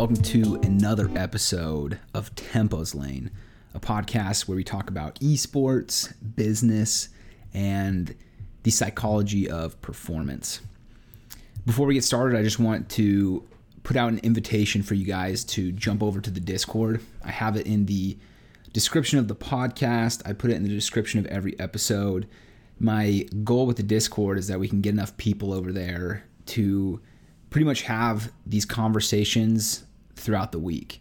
welcome to another episode of Tempo's Lane, a podcast where we talk about esports, business, and the psychology of performance. Before we get started, I just want to put out an invitation for you guys to jump over to the Discord. I have it in the description of the podcast. I put it in the description of every episode. My goal with the Discord is that we can get enough people over there to pretty much have these conversations throughout the week.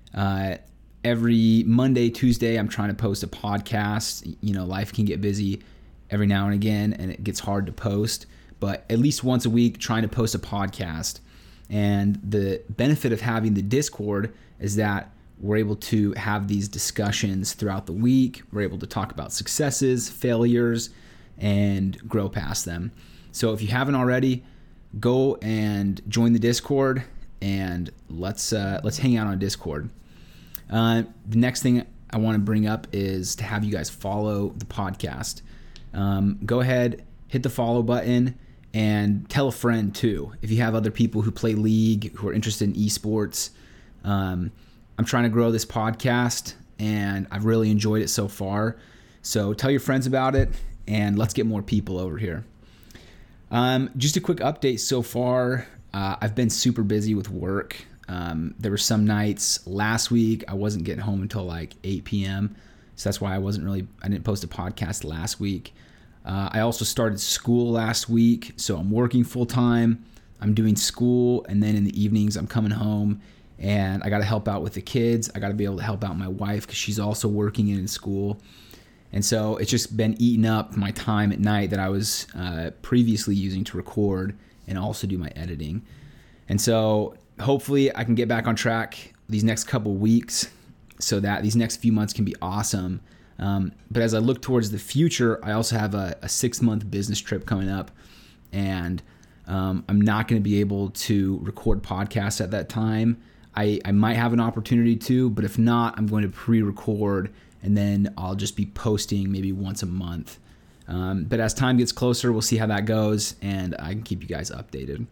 Every Monday, Tuesday, I'm trying to post a podcast. You know, life can get busy every now and again, and it gets hard to post. But at least once a week, trying to post a podcast. And the benefit of having the Discord is that we're able to have these discussions throughout the week. We're able to talk about successes, failures, and grow past them. So if you haven't already, go and join the Discord, and let's hang out on Discord. The next thing I want to bring up is to have you guys follow the podcast. Go ahead, hit the follow button, and tell a friend too. If you have other people who play League, who are interested in esports, I'm trying to grow this podcast, and I've really enjoyed it so far. So tell your friends about it, and let's get more people over here. Just a quick update so far. I've been super busy with work. There were some nights last week I wasn't getting home until like 8 p.m. So that's why I didn't post a podcast last week. I also started school last week, so I'm working full time. I'm doing school, and then in the evenings I'm coming home and I got to help out with the kids. I got to be able to help out my wife because she's also working and in school. And so it's just been eating up my time at night that I was previously using to record and also do my editing. And so hopefully I can get back on track these next couple weeks so that these next few months can be awesome. But as I look towards the future, I also have a 6-month business trip coming up, and I'm not going to be able to record podcasts at that time. I might have an opportunity to, but if not, I'm going to pre-record, and then I'll just be posting maybe once a month. But as time gets closer, we'll see how that goes, and I can keep you guys updated.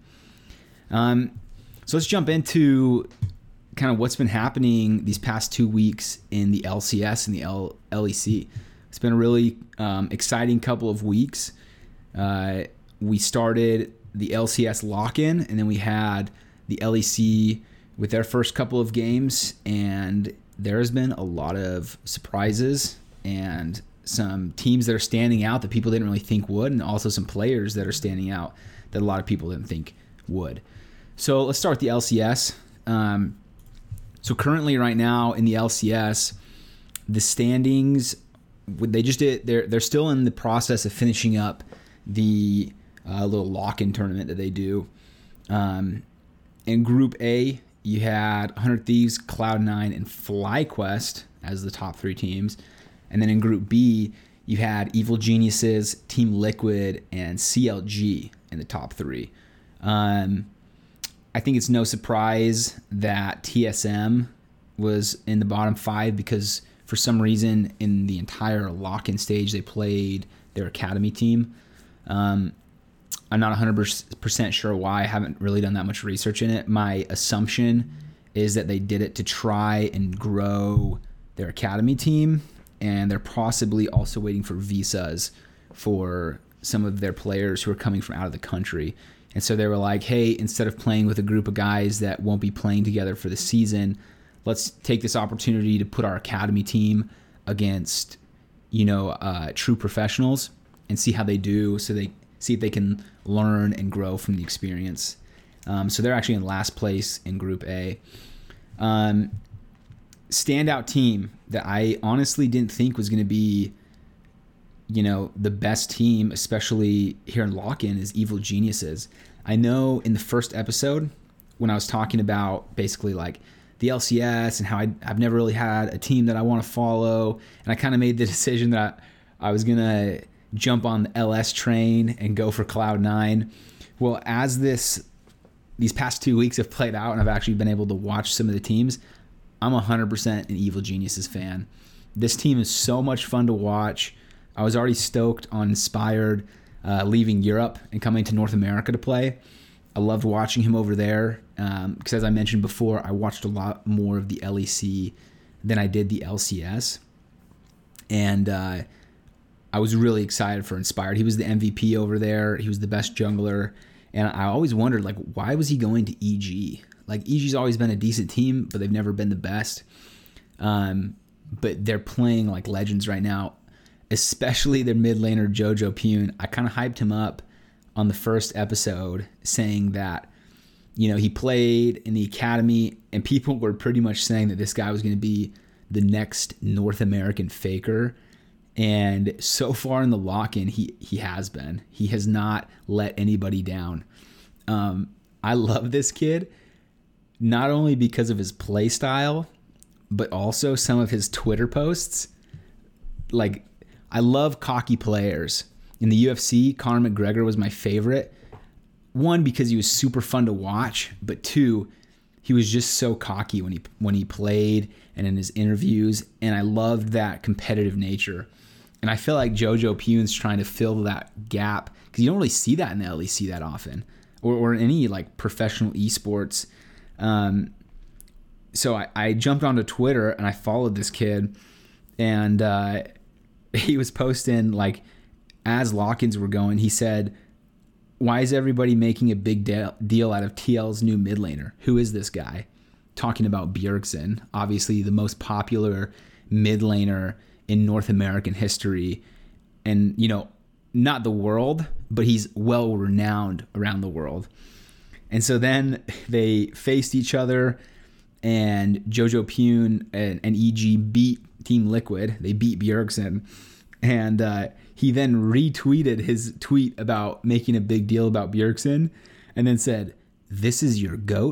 So let's jump into kind of what's been happening these past 2 weeks in the LCS and the LEC. It's been a really exciting couple of weeks. We started the LCS lock-in, and then we had the LEC with their first couple of games, and there has been a lot of surprises and some teams that are standing out that people didn't really think would, and also some players that are standing out that a lot of people didn't think would. So let's start with the LCS. So currently right now in the LCS, the standings, they're still in the process of finishing up the little lock-in tournament that they do. In Group A, you had 100 Thieves, Cloud9, and FlyQuest as the top 3 teams. And then in Group B, you had Evil Geniuses, Team Liquid, and CLG in the top 3. I think it's no surprise that TSM was in the bottom 5 because for some reason in the entire lock-in stage, they played their academy team. I'm not 100% sure why. I haven't really done that much research in it. My assumption is that they did it to try and grow their academy team, and they're possibly also waiting for visas for some of their players who are coming from out of the country. And so they were like, hey, instead of playing with a group of guys that won't be playing together for the season, let's take this opportunity to put our academy team against, true professionals and see how they do, so they see if they can learn and grow from the experience. So they're actually in last place in Group A. Standout team that I honestly didn't think was going to be, the best team, especially here in lock-in, is Evil Geniuses. I know in the first episode when I was talking about basically like the LCS and how I've never really had a team that I want to follow, and I kind of made the decision that I was going to jump on the LS train and go for Cloud9. Well, as these past 2 weeks have played out and I've actually been able to watch some of the teams, I'm 100% an Evil Geniuses fan. This team is so much fun to watch. I was already stoked on Inspired leaving Europe and coming to North America to play. I loved watching him over there. because as I mentioned before, I watched a lot more of the LEC than I did the LCS. And I was really excited for Inspired. He was the MVP over there. He was the best jungler. And I always wondered, like, why was he going to EG? Like, EG's always been a decent team, but they've never been the best. But they're playing like legends right now, especially their mid laner, Jojo Pune. I kind of hyped him up on the first episode saying that, he played in the academy, and people were pretty much saying that this guy was going to be the next North American Faker. And so far in the lock-in, he has been. He has not let anybody down. I love this kid, not only because of his play style, but also some of his Twitter posts. Like, I love cocky players. In the UFC, Conor McGregor was my favorite. One, because he was super fun to watch, but two, he was just so cocky when he played and in his interviews, and I loved that competitive nature. And I feel like Jojo Pune's trying to fill that gap, because you don't really see that in the LEC that often, or in any like professional esports. So I jumped onto Twitter and I followed this kid, and he was posting, like, as lock-ins were going, he said, "Why is everybody making a big deal out of TL's new mid laner? Who is this guy?" Talking about Bjergsen, obviously the most popular mid laner in North American history, and not the world, but he's well renowned around the world. And so then they faced each other, and Jojo Pune and EG beat Team Liquid. They beat Bjergsen, and he then retweeted his tweet about making a big deal about Bjergsen, and then said, "This is your GOAT?" ?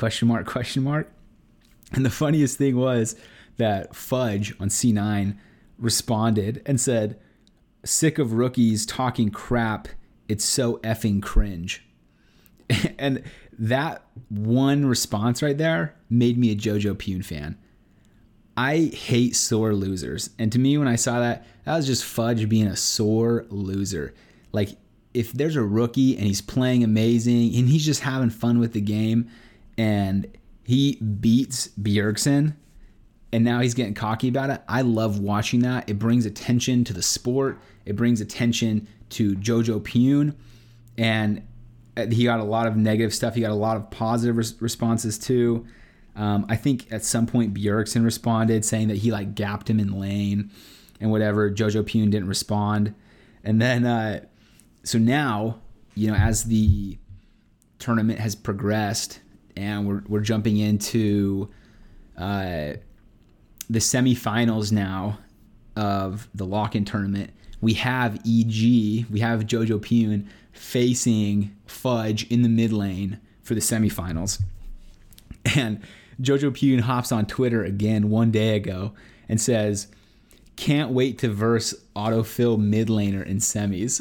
And the funniest thing was that Fudge on C9 responded and said, "Sick of rookies talking crap. It's so effing cringe." And that one response right there made me a Jojo Pune fan. I hate sore losers. And to me, when I saw that was just Fudge being a sore loser. Like, if there's a rookie and he's playing amazing and he's just having fun with the game, and he beats Bjergsen, and now he's getting cocky about it, I love watching that. It brings attention to the sport. It brings attention to Jojo Pune. And he got a lot of negative stuff. He got a lot of positive responses too. I think at some point Bjergsen responded saying that he like gapped him in lane and whatever. Jojo Pune didn't respond. And then, so now, as the tournament has progressed and we're jumping into the semifinals now of the lock-in tournament, we have EG, we have Jojo Pune facing Fudge in the mid lane for the semifinals. And Jojo Pune hops on Twitter again one day ago and says, "Can't wait to verse autofill mid laner in semis."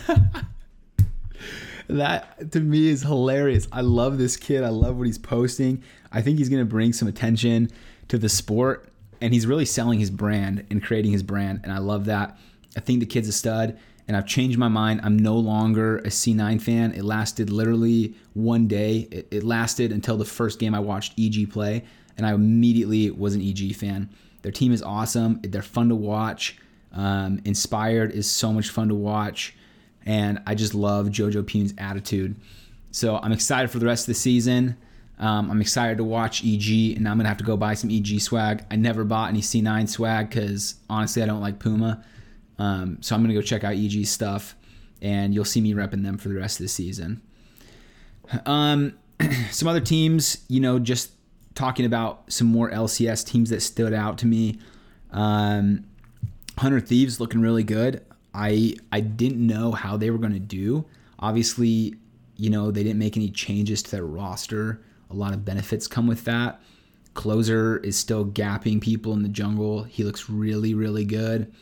That to me is hilarious. I love this kid. I love what he's posting. I think he's going to bring some attention to the sport, and he's really selling his brand and creating his brand, and I love that. I think the kid's a stud, and I've changed my mind. I'm no longer a C9 fan. It lasted literally one day. It lasted until the first game I watched EG play, and I immediately was an EG fan. Their team is awesome. They're fun to watch. Inspired is so much fun to watch, and I just love Jojo Pune's attitude. So I'm excited for the rest of the season. I'm excited to watch EG, and I'm going to have to go buy some EG swag. I never bought any C9 swag because, honestly, I don't like Puma. So I'm going to go check out EG's stuff, and you'll see me repping them for the rest of the season. Some other teams, just talking about some more LCS teams that stood out to me. 100 Thieves looking really good. I didn't know how they were going to do. Obviously, they didn't make any changes to their roster. A lot of benefits come with that. Closer is still gapping people in the jungle. He looks really, really good.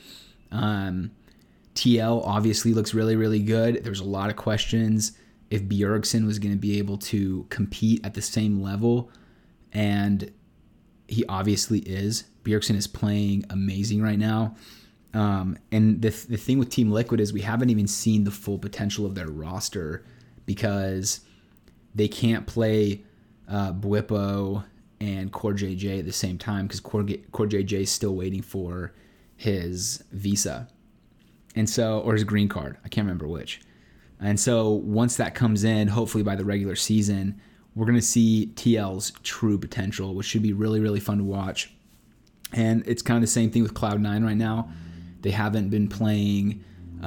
TL obviously looks really, really good. There's a lot of questions if Bjergsen was going to be able to compete at the same level, and he obviously is. Bjergsen is playing amazing right now. And the thing with Team Liquid is we haven't even seen the full potential of their roster because they can't play Bwipo and Core JJ at the same time, because Core JJ is still waiting for his visa, and so, or his green card. I can't remember which. And so once that comes in, hopefully by the regular season, we're going to see TL's true potential, which should be really, really fun to watch. And it's kind of the same thing with Cloud9 right now. They haven't been playing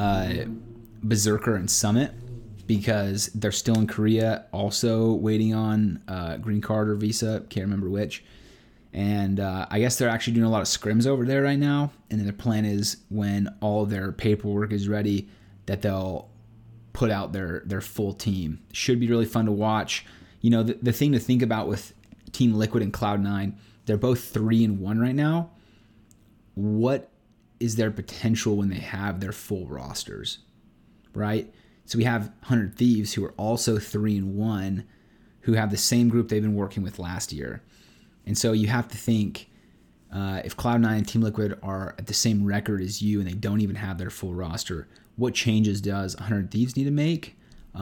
Berserker and Summit because they're still in Korea, also waiting on green card or visa. Can't remember which. And I guess they're actually doing a lot of scrims over there right now. And then their plan is when all their paperwork is ready, that they'll put out their full team. Should be really fun to watch. You know, the thing to think about with Team Liquid and Cloud9, they're both 3-1 right now. What is their potential when they have their full rosters, right? So we have 100 Thieves, who are also 3-1, who have the same group they've been working with last year. And so you have to think, if Cloud9 and Team Liquid are at the same record as you and they don't even have their full roster, what changes does 100 Thieves need to make?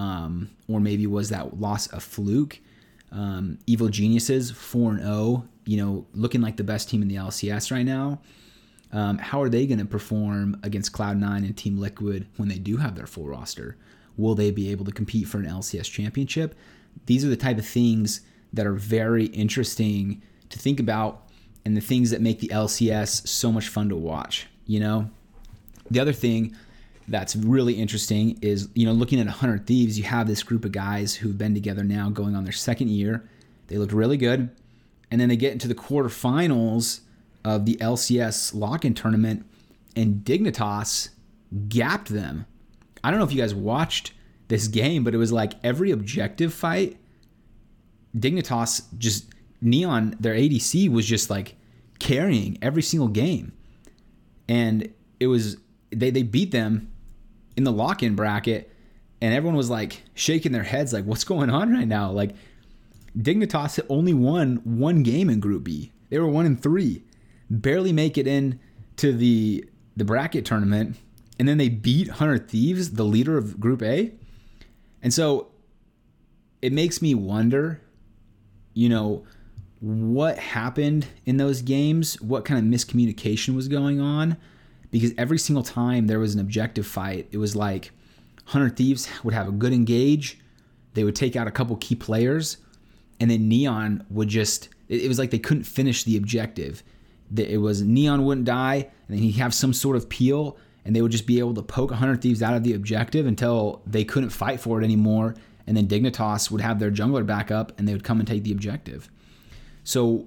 Or maybe was that loss a fluke? Evil Geniuses, 4-0, you know, looking like the best team in the LCS right now. How are they going to perform against Cloud9 and Team Liquid when they do have their full roster? Will they be able to compete for an LCS championship? These are the type of things that are very interesting to think about, and the things that make the LCS so much fun to watch, you know? The other thing that's really interesting is, you know, looking at 100 Thieves, you have this group of guys who've been together now going on their second year. They look really good. And then they get into the quarterfinals of the LCS lock-in tournament, and Dignitas gapped them. I don't know if you guys watched this game, but it was like every objective fight, Dignitas just, Neon, their ADC, was just like carrying every single game. And it was, they beat them in the lock-in bracket, and everyone was like shaking their heads like, what's going on right now? Like, Dignitas only won one game in Group B. They were 1-3, barely make it in to the bracket tournament, and then they beat 100 Thieves, the leader of Group A. And so it makes me wonder, you know, what happened in those games, what kind of miscommunication was going on, because every single time there was an objective fight, it was like 100 Thieves would have a good engage, they would take out a couple key players, and then Neon would just, it was like they couldn't finish the objective. It was Neon wouldn't die, and then he'd have some sort of peel, and they would just be able to poke 100 Thieves out of the objective until they couldn't fight for it anymore, and then Dignitas would have their jungler back up, and they would come and take the objective. So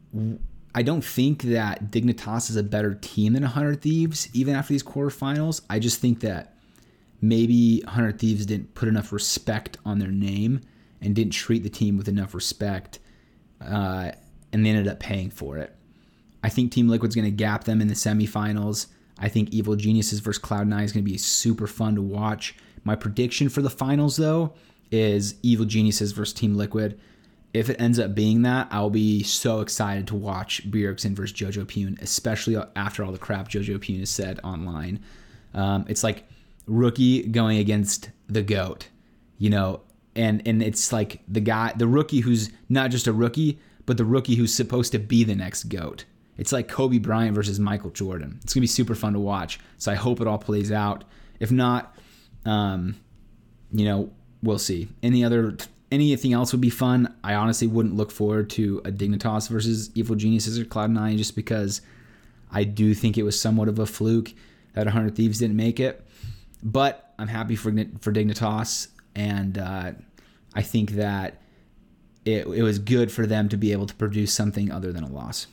I don't think that Dignitas is a better team than 100 Thieves, even after these quarterfinals. I just think that maybe 100 Thieves didn't put enough respect on their name and didn't treat the team with enough respect, and they ended up paying for it. I think Team Liquid's going to gap them in the semifinals. I think Evil Geniuses versus Cloud9 is going to be super fun to watch. My prediction for the finals, though, is Evil Geniuses versus Team Liquid. If it ends up being that, I'll be so excited to watch Bjergsen versus Jojo Pune, especially after all the crap Jojo Pune has said online. It's like rookie going against the GOAT, you know, and it's like the rookie who's not just a rookie, but the rookie who's supposed to be the next GOAT. It's like Kobe Bryant versus Michael Jordan. It's going to be super fun to watch. So I hope it all plays out. If not, you know, we'll see. Anything else would be fun. I honestly wouldn't look forward to a Dignitas versus Evil Geniuses or Cloud9, just because I do think it was somewhat of a fluke that 100 Thieves didn't make it. But I'm happy for Dignitas, and I think that it was good for them to be able to produce something other than a loss.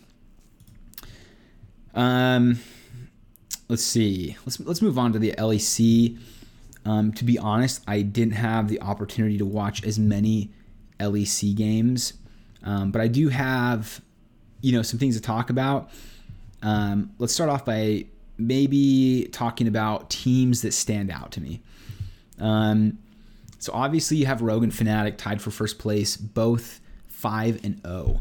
Let's see. Let's move on to the LEC. To be honest, I didn't have the opportunity to watch as many LEC games, but I do have, you know, some things to talk about. Let's start off by maybe talking about teams that stand out to me. So obviously you have Rogue and Fnatic tied for first place, both 5-0.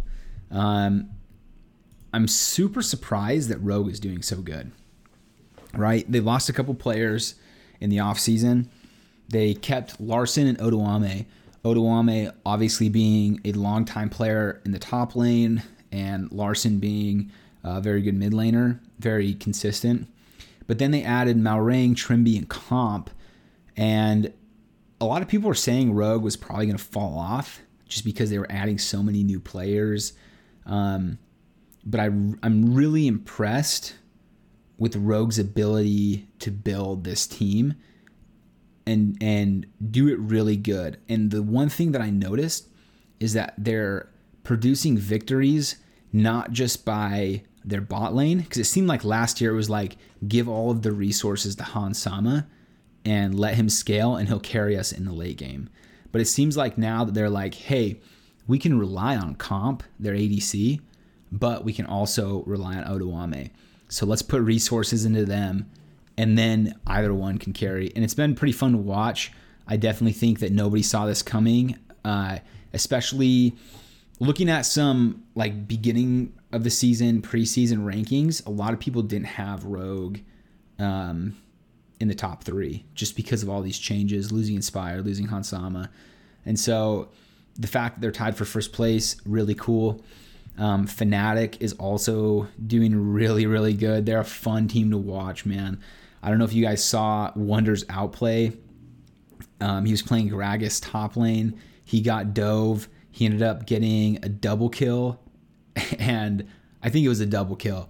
I'm super surprised that Rogue is doing so good, right? They lost a couple players in the offseason. They kept Larson and Odoame. Odoame obviously being a longtime player in the top lane, and Larson being a very good mid laner, very consistent. But then they added Malrang, Trimby, and Comp, and a lot of people were saying Rogue was probably going to fall off just because they were adding so many new players. But I'm really impressed with Rogue's ability to build this team and do it really good. And the one thing that I noticed is that they're producing victories not just by their bot lane, because it seemed like last year it was like give all of the resources to Hans Sama and let him scale and he'll carry us in the late game. But it seems like now that they're like, hey, we can rely on Comp, their ADC, but we can also rely on Odoame. So let's put resources into them, and then either one can carry. And it's been pretty fun to watch. I definitely think that nobody saw this coming, especially looking at some like beginning of the season, preseason rankings. A lot of people didn't have Rogue in the top 3 just because of all these changes, losing Inspire, losing Hans Sama. And so the fact that they're tied for first place, really cool. Fnatic is also doing really, really good. They're a fun team to watch, man. I don't know if you guys saw Wonder's outplay. He was playing Gragas top lane. He got dove. He ended up getting a double kill, and I think it was a double kill.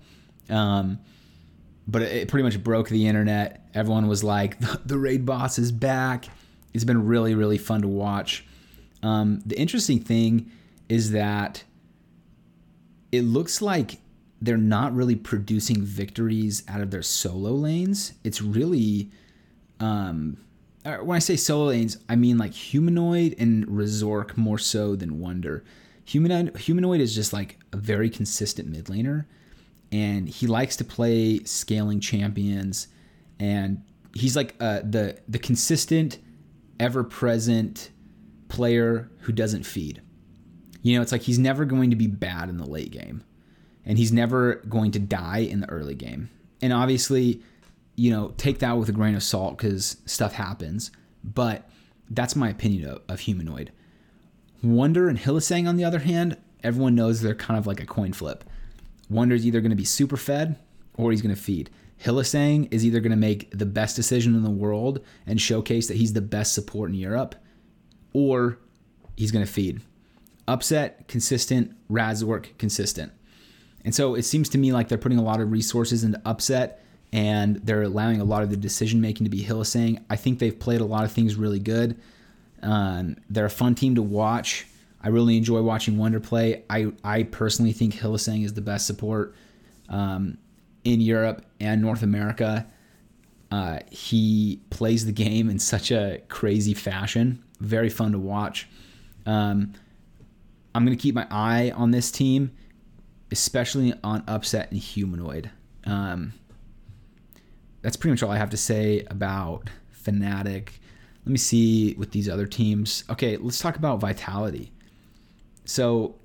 But it pretty much broke the internet. Everyone was like, the raid boss is back. It's been really, really fun to watch. The interesting thing is that it looks like they're not really producing victories out of their solo lanes. It's really, when I say solo lanes, I mean like Humanoid and Resork more so than Wonder. Humanoid is just like a very consistent mid laner, and he likes to play scaling champions, and he's like the consistent, ever-present player who doesn't feed. You know, it's like he's never going to be bad in the late game, and he's never going to die in the early game. And obviously, you know, take that with a grain of salt because stuff happens, but that's my opinion of Humanoid. Wonder and Hylissang, on the other hand, everyone knows they're kind of like a coin flip. Wonder's either going to be super fed or he's going to feed. Hylissang is either going to make the best decision in the world and showcase that he's the best support in Europe, or he's going to feed. Upset, consistent. Razork, consistent. And so it seems to me like they're putting a lot of resources into Upset, and they're allowing a lot of the decision-making to be Hylissang. I think they've played a lot of things really good. They're a fun team to watch. I really enjoy watching Wonder play. I personally think Hylissang is the best support in Europe and North America. He plays the game in such a crazy fashion. Very fun to watch. I'm going to keep my eye on this team, especially on Upset and Humanoid. That's pretty much all I have to say about Fnatic. Let me see with these other teams. Okay, let's talk about Vitality. So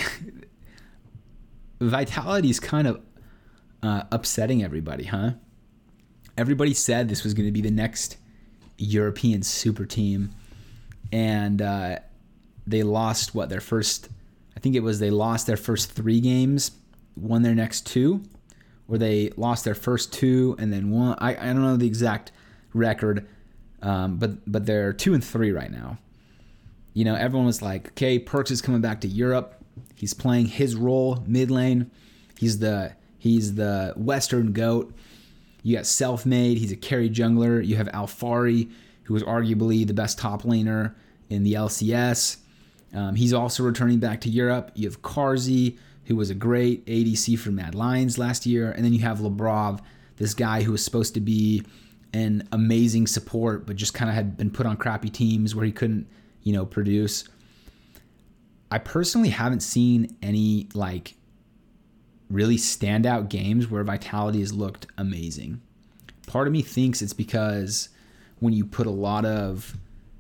Vitality is kind of upsetting everybody, huh? Everybody said this was going to be the next European super team, and they lost their first, I think it was they lost their first 3 games, won their next 2, or they lost their first 2 and then won. I don't know the exact record, but they're 2-3 right now. You know, everyone was like, okay, Perkz is coming back to Europe. He's playing his role mid lane. He's the Western GOAT. You got Selfmade. He's a carry jungler. You have Alfari, who is arguably the best top laner in the LCS. He's also returning back to Europe. You have Carzzy, who was a great ADC for Mad Lions last year. And then you have Labrov, this guy who was supposed to be an amazing support, but just kind of had been put on crappy teams where he couldn't, produce. I personally haven't seen any, really standout games where Vitality has looked amazing. Part of me thinks it's because when you put a lot of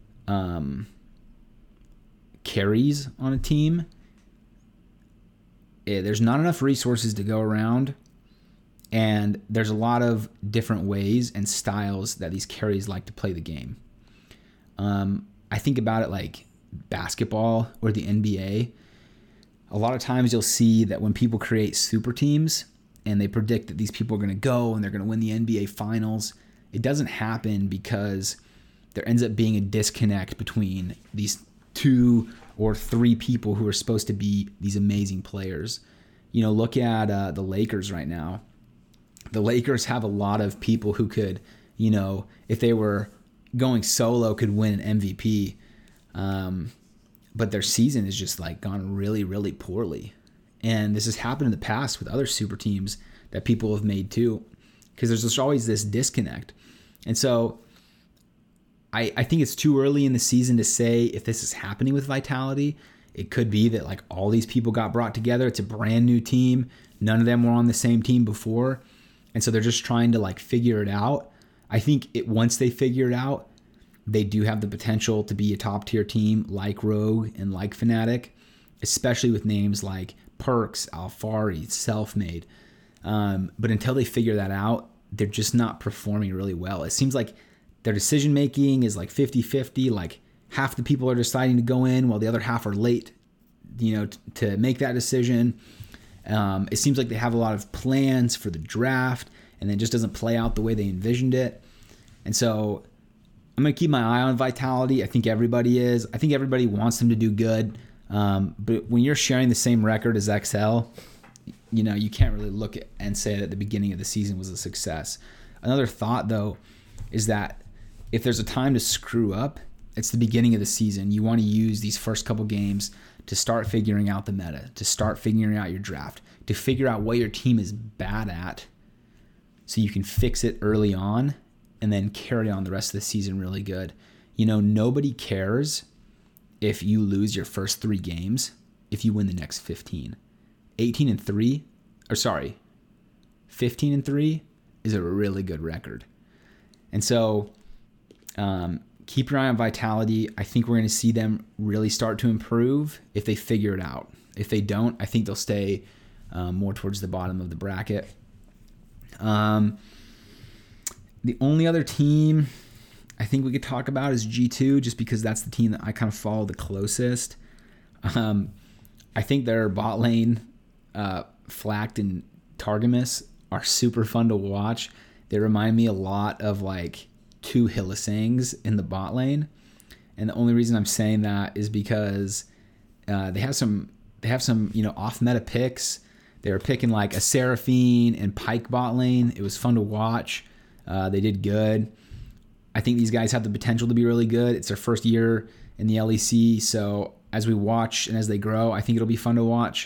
carries on a team, there's not enough resources to go around, and there's a lot of different ways and styles that these carries like to play the game. I think about it like basketball or the NBA, a lot of times you'll see that when people create super teams and they predict that these people are going to go and they're going to win the NBA finals, it doesn't happen because there ends up being a disconnect between these 2 or 3 people who are supposed to be these amazing players. You know, look at the Lakers right now. The Lakers have a lot of people who could, you know, if they were going solo, could win an MVP. But their season has just like gone really, really poorly. And this has happened in the past with other super teams that people have made too, because there's just always this disconnect. And so I think it's too early in the season to say if this is happening with Vitality. It could be that like all these people got brought together. It's a brand new team. None of them were on the same team before. And so they're just trying to like figure it out. I think once they figure it out, they do have the potential to be a top tier team like Rogue and like Fnatic, especially with names like Perkz, Alphari, Selfmade. But until they figure that out, they're just not performing really well. It seems like their decision making is like 50-50, like half the people are deciding to go in while the other half are late, you know, to make that decision. It seems like they have a lot of plans for the draft and then it just doesn't play out the way they envisioned it. And so I'm going to keep my eye on Vitality. I think everybody is. I think everybody wants them to do good. But when you're sharing the same record as XL, you know, you can't really look at and say that the beginning of the season was a success. Another thought, though, is that if there's a time to screw up, it's the beginning of the season. You want to use these first couple games to start figuring out the meta, to start figuring out your draft, to figure out what your team is bad at so you can fix it early on and then carry on the rest of the season really good. You know, nobody cares if you lose your first 3 games if you win the next 15. 15-3 is a really good record. And so keep your eye on Vitality. I think we're going to see them really start to improve if they figure it out. If they don't, I think they'll stay more towards the bottom of the bracket. The only other team I think we could talk about is G2, just because that's the team that I kind of follow the closest. I think their bot lane, Flacked and Targamas, are super fun to watch. They remind me a lot of like 2 Hylissang's in the bot lane. And the only reason I'm saying that is because they have some you know, off meta picks. They were picking like a Seraphine and Pyke bot lane. It was fun to watch. They did good. I think these guys have the potential to be really good. It's their first year in the LEC, so as we watch and as they grow, I think it'll be fun to watch.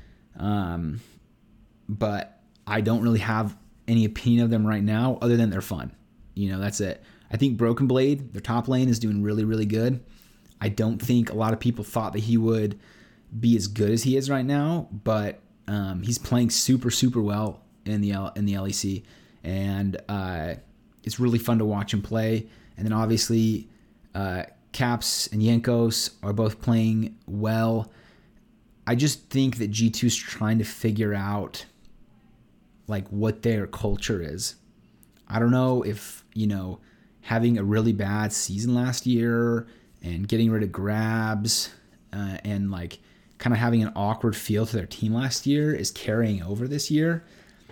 But I don't really have any opinion of them right now other than they're fun. You know, that's it. I think Broken Blade, their top lane, is doing really, really good. I don't think a lot of people thought that he would be as good as he is right now, but he's playing super, super well in the LEC, and it's really fun to watch him play. And then obviously Caps and Jankos are both playing well. I just think that G2 is trying to figure out like what their culture is. I don't know if, you know, having a really bad season last year and getting rid of grabs and like kind of having an awkward feel to their team last year is carrying over this year.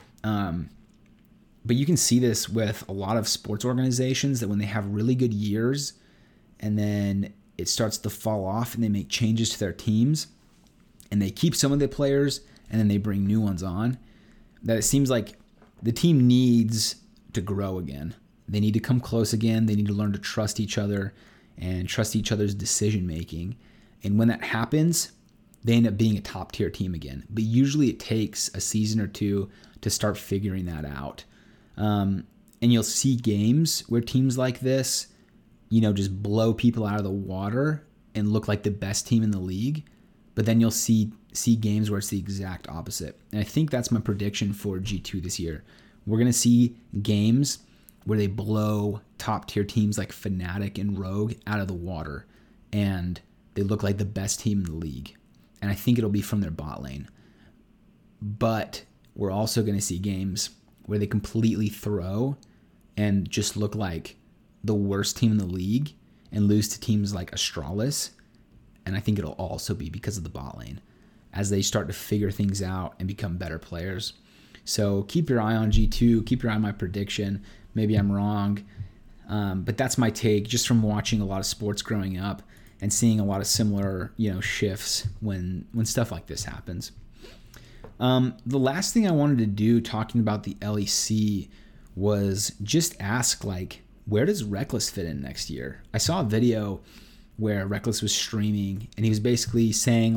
But you can see this with a lot of sports organizations that when they have really good years and then it starts to fall off and they make changes to their teams and they keep some of the players and then they bring new ones on, that it seems like the team needs to grow again. They need to come close again. They need to learn to trust each other and trust each other's decision making. And when that happens, they end up being a top tier team again. But usually it takes a season or 2 to start figuring that out. And you'll see games where teams like this, you know, just blow people out of the water and look like the best team in the league. But then you'll see games where it's the exact opposite. And I think that's my prediction for G2 this year. We're going to see games where they blow top tier teams like Fnatic and Rogue out of the water. And they look like the best team in the league. And I think it'll be from their bot lane. But we're also going to see games where they completely throw and just look like the worst team in the league and lose to teams like Astralis And I think it'll also be because of the bot lane as they start to figure things out and become better players. So keep your eye on G2, keep your eye on my prediction. Maybe I'm wrong, but that's my take just from watching a lot of sports growing up and seeing a lot of similar, shifts when stuff like this happens. The last thing I wanted to do talking about the LEC was just ask, where does Rekkles fit in next year? I saw a video where Rekkles was streaming and he was basically saying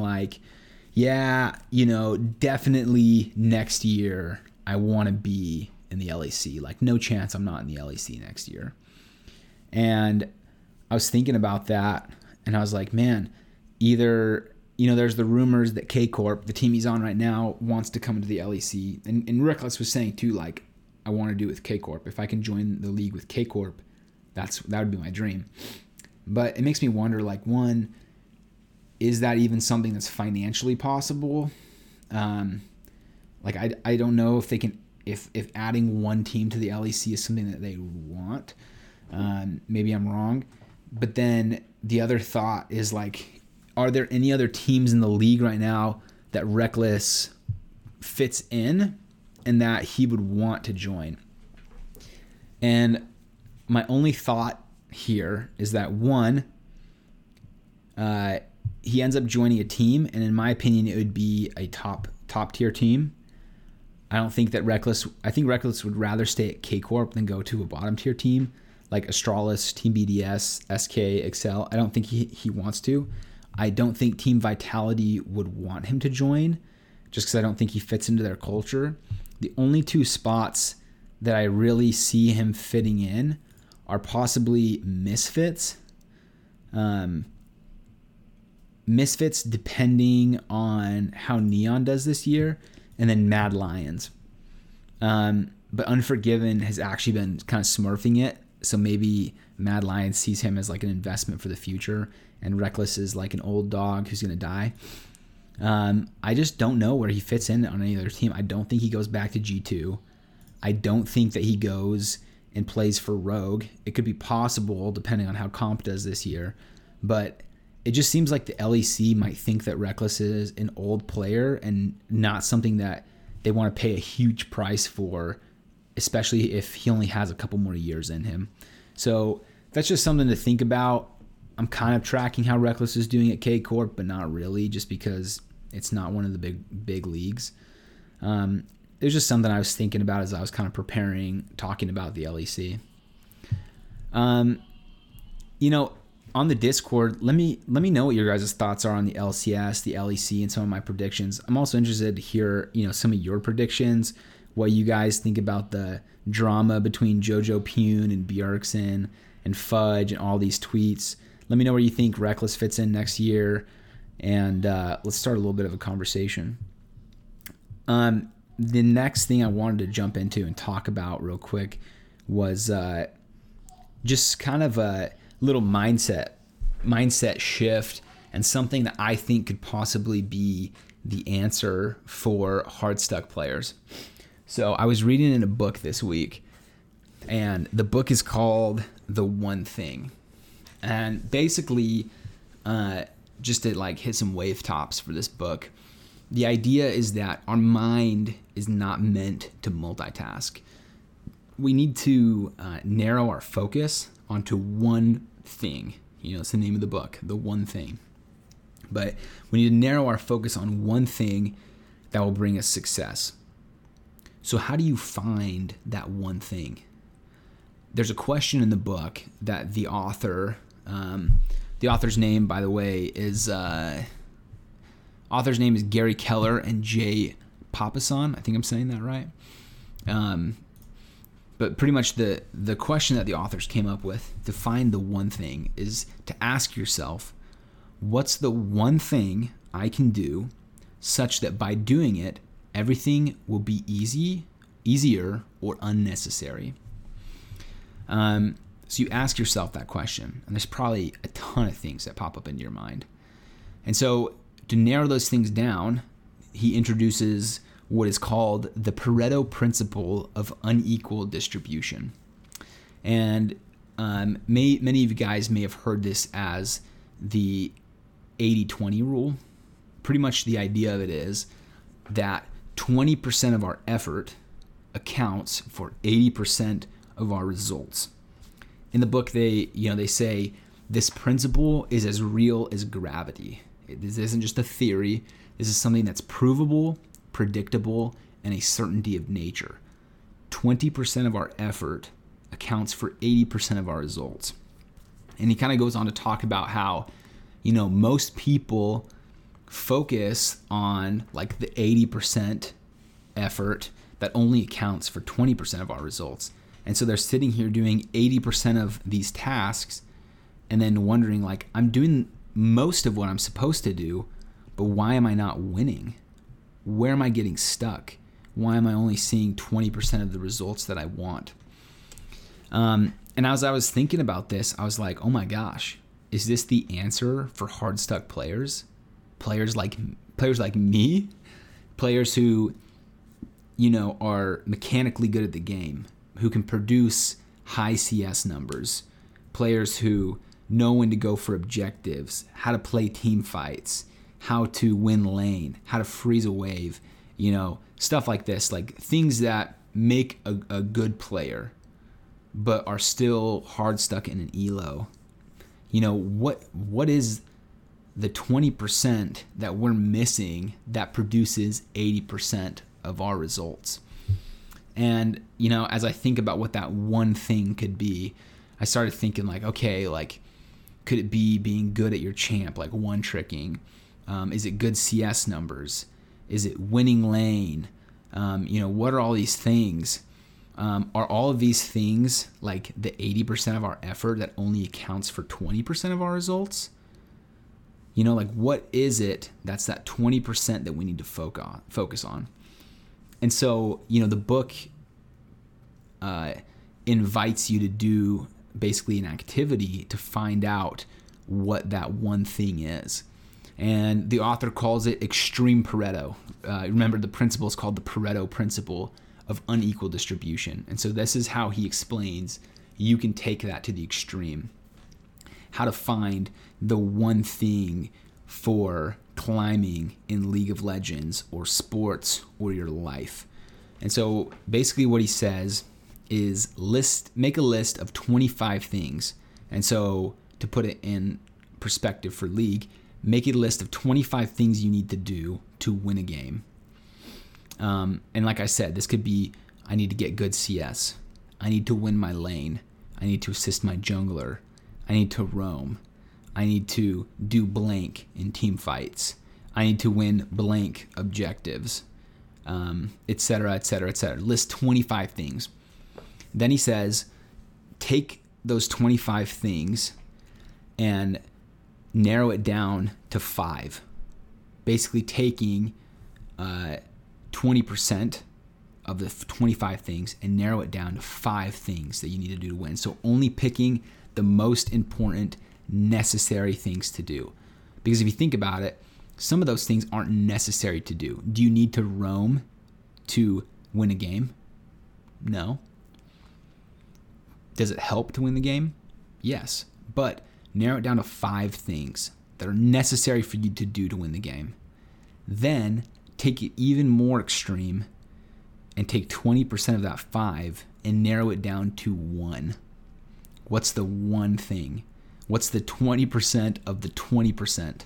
definitely next year I want to be in the LEC. No chance I'm not in the LEC next year. And I was thinking about that and I was like, man, either, there's the rumors that K-Corp, the team he's on right now, wants to come into the LEC. And Rekkles was saying too, I want to do it with K-Corp. If I can join the league with K-Corp, that would be my dream. But it makes me wonder, one, is that even something that's financially possible? I don't know if they can, if adding one team to the LEC is something that they want. Maybe I'm wrong. But then the other thought is are there any other teams in the league right now that Rekkles fits in and that he would want to join? And my only thought here is that one, he ends up joining a team, and in my opinion, it would be a top tier team. I don't think that I think Rekkles would rather stay at K-Corp than go to a bottom tier team like Astralis, Team BDS, SK, Excel. I don't think he wants to. I don't think Team Vitality would want him to join just because I don't think he fits into their culture. The only two spots that I really see him fitting in are possibly Misfits. Misfits depending on how Neon does this year, and then Mad Lions. But Unforgiven has actually been kind of smurfing it, so maybe Mad Lions sees him as an investment for the future, and Rekkles is an old dog who's going to die. I just don't know where he fits in on any other team. I don't think he goes back to G2. I don't think that he goes and plays for Rogue. It could be possible depending on how Comp does this year, but it just seems like the LEC might think that Rekkles is an old player and not something that they want to pay a huge price for, especially if he only has a couple more years in him. So that's just something to think about. I'm kind of tracking how Rekkles is doing at K-Corp, but not really, just because it's not one of the big leagues. It was just something I was thinking about as I was kind of preparing, talking about the LEC. On the Discord, let me know what your guys' thoughts are on the LCS, the LEC, and some of my predictions. I'm also interested to hear, some of your predictions, what you guys think about the drama between Jojo Pune and Bjergsen and Fudge and all these tweets. Let me know where you think Rekkles fits in next year, and let's start a little bit of a conversation. The next thing I wanted to jump into and talk about real quick was just kind of a little mindset shift and something that I think could possibly be the answer for hard stuck players. So I was reading in a book this week, and the book is called The One Thing. And basically, just to hit some wave tops for this book, the idea is that our mind is not meant to multitask. We need to narrow our focus onto one thing. It's the name of the book, The One Thing. But we need to narrow our focus on one thing that will bring us success. So how do you find that one thing? There's a question in the book that the author's name, by the way, is Gary Keller and Jay Papasan. I think I'm saying that right. But pretty much the question that the authors came up with to find the one thing is to ask yourself, what's the one thing I can do such that by doing it, everything will be easier, or unnecessary? So you ask yourself that question, and there's probably a ton of things that pop up into your mind. And so to narrow those things down, he introduces what is called the Pareto principle of unequal distribution. And many of you guys may have heard this as the 80-20 rule. Pretty much the idea of it is that 20% of our effort accounts for 80% of our results. In the book, they say this principle is as real as gravity. This isn't just a theory. This is something that's provable, predictable, and a certainty of nature. 20% of our effort accounts for 80% of our results. And he kind of goes on to talk about how, most people focus on like the 80% effort that only accounts for 20% of our results. And so they're sitting here doing 80% of these tasks and then wondering, like, I'm doing most of what I'm supposed to do, but why am I not winning? Where am I getting stuck? Why am I only seeing 20% of the results that I want? And as I was thinking about this, I was like, oh my gosh, is this the answer for hard stuck players? Players like me? Players who, are mechanically good at the game, who can produce high CS numbers, players who know when to go for objectives, how to play team fights, how to win lane, how to freeze a wave, stuff like this, like things that make a good player, but are still hard stuck in an elo. What is the 20% that we're missing that produces 80% of our results? And, as I think about what that one thing could be, I started thinking like, okay, like, could it be being good at your champ, like one tricking? Is it good CS numbers? Is it winning lane? What are all these things? Are all of these things like the 80% of our effort that only accounts for 20% of our results? Like, what is it that's that 20% that we need to focus on? And so, the book invites you to do basically an activity to find out what that one thing is. And the author calls it extreme Pareto. Remember, the principle is called the Pareto principle of unequal distribution. And so this is how he explains you can take that to the extreme. How to find the one thing for climbing in League of Legends or sports or your life. And so basically what he says is make a list of 25 things. And so to put it in perspective for League, make a list of 25 things you need to do to win a game. And like I said, this could be, I need to get good CS. I need to win my lane. I need to assist my jungler. I need to roam. I need to do blank in team fights. I need to win blank objectives, etc., etc., etc. List 25 things. Then he says, take those 25 things and narrow it down to 5. Basically taking 20% of the 25 things and narrow it down to 5 things that you need to do to win. So only picking the most important, necessary things to do. Because if you think about it, some of those things aren't necessary to do. Do you need to roam to win a game? No. Does it help to win the game? Yes. But narrow it down to 5 things that are necessary for you to do to win the game. Then take it even more extreme and take 20% of that 5 and narrow it down to 1. What's the one thing? What's the 20% of the 20%?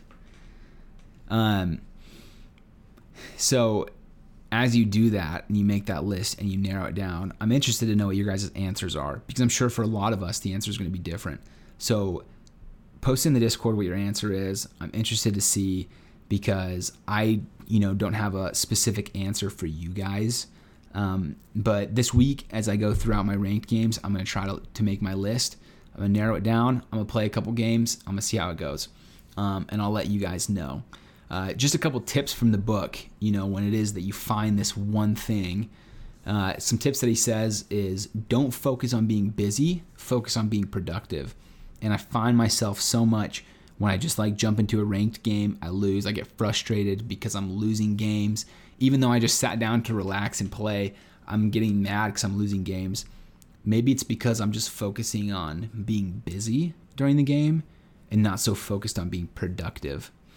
So as you do that and you make that list and you narrow it down, I'm interested to know what your guys' answers are, because I'm sure for a lot of us, the answer is going to be different. So post in the Discord what your answer is. I'm interested to see, because I, don't have a specific answer for you guys. But this week, as I go throughout my ranked games, I'm going to try to make my list. I'm going to narrow it down. I'm going to play a couple games. I'm going to see how it goes. And I'll let you guys know. Just a couple tips from the book, when it is that you find this one thing. Some tips that he says is, don't focus on being busy, focus on being productive. And I find myself so much when I just jump into a ranked game, I lose. I get frustrated because I'm losing games. Even though I just sat down to relax and play, I'm getting mad because I'm losing games. Maybe it's because I'm just focusing on being busy during the game and not so focused on being productive.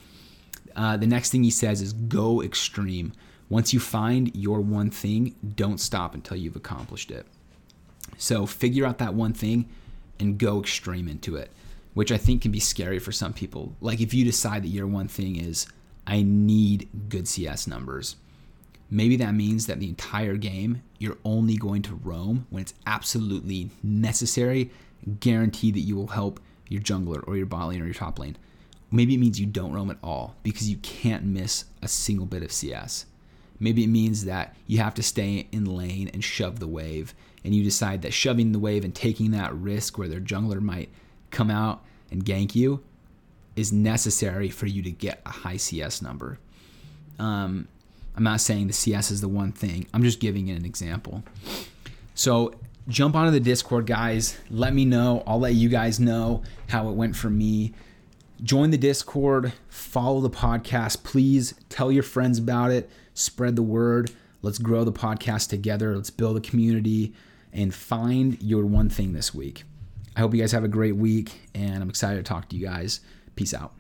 The next thing he says is go extreme. Once you find your one thing, don't stop until you've accomplished it. So figure out that one thing and go extreme into it, which I think can be scary for some people. Like if you decide that your one thing is, I need good CS numbers. Maybe that means that the entire game, you're only going to roam when it's absolutely necessary, guaranteed that you will help your jungler or your bot lane or your top lane. Maybe it means you don't roam at all because you can't miss a single bit of CS. Maybe it means that you have to stay in lane and shove the wave, and you decide that shoving the wave and taking that risk where their jungler might come out and gank you is necessary for you to get a high CS number. I'm not saying the CS is the one thing. I'm just giving it an example. So jump onto the Discord, guys. Let me know. I'll let you guys know how it went for me. Join the Discord. Follow the podcast. Please tell your friends about it. Spread the word. Let's grow the podcast together. Let's build a community and find your one thing this week. I hope you guys have a great week, and I'm excited to talk to you guys. Peace out.